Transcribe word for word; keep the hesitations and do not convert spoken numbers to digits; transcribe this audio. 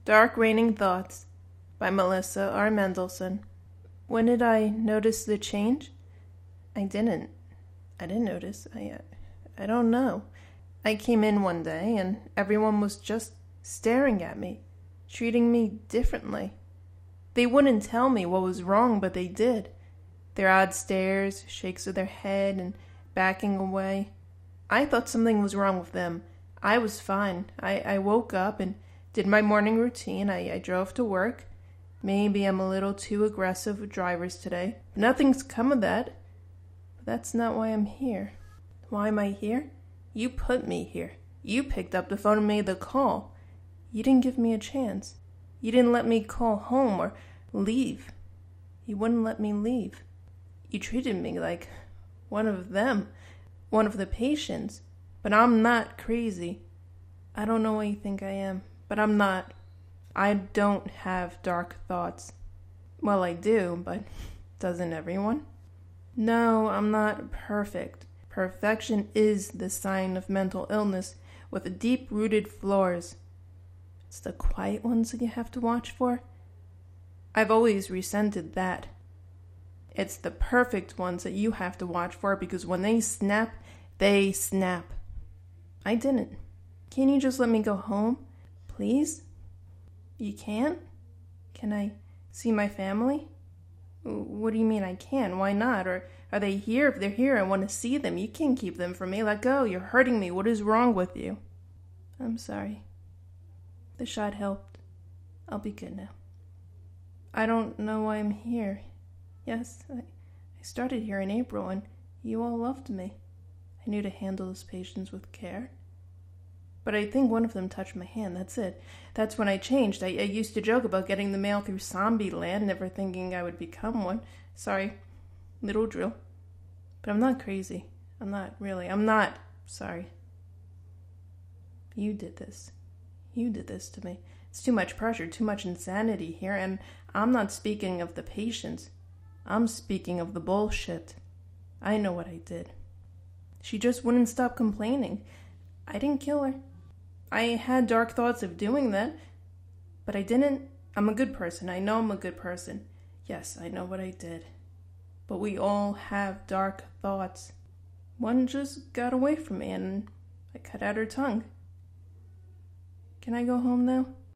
Dark Raining Thoughts by Melissa R. Mendelsohn. When did I notice the change? I didn't. I didn't notice. I, I don't know. I came in one day and everyone was just staring at me, treating me differently. They wouldn't tell me what was wrong, but they did. Their odd stares, shakes of their head, and backing away. I thought something was wrong with them. I was fine. I, I woke up and did my morning routine. I, I drove to work. Maybe I'm a little too aggressive with drivers today. Nothing's come of that. But that's not why I'm here. Why am I here? You put me here. You picked up the phone and made the call. You didn't give me a chance. You didn't let me call home or leave. You wouldn't let me leave. You treated me like one of them, one of the patients. But I'm not crazy. I don't know what you think I am, but I'm not. I don't have dark thoughts. Well, I do, but doesn't everyone? No, I'm not perfect. Perfection is the sign of mental illness with deep-rooted flaws. It's the quiet ones that you have to watch for. I've always resented that. It's the perfect ones that you have to watch for because when they snap, they snap. I didn't. Can't you just let me go home? Please? You can't? Can I see my family? What do you mean I can? Why not? Or are they here? If they're here, I want to see them. You can't keep them from me. Let go. You're hurting me. What is wrong with you? I'm sorry. The shot helped. I'll be good now. I don't know why I'm here. Yes, I, I started here in April, and you all loved me. I knew to handle those patients with care. But I think one of them touched my hand, that's it. That's when I changed. I, I used to joke about getting the mail through Zombie Land, never thinking I would become one. Sorry, little drill. But I'm not crazy. I'm not, really. I'm not. Sorry. You did this. You did this to me. It's too much pressure, too much insanity here, and I'm not speaking of the patients. I'm speaking of the bullshit. I know what I did. She just wouldn't stop complaining. I didn't kill her. I had dark thoughts of doing that, but I didn't. I'm a good person. I know I'm a good person. Yes, I know what I did. But we all have dark thoughts. One just got away from me and I cut out her tongue. Can I go home now?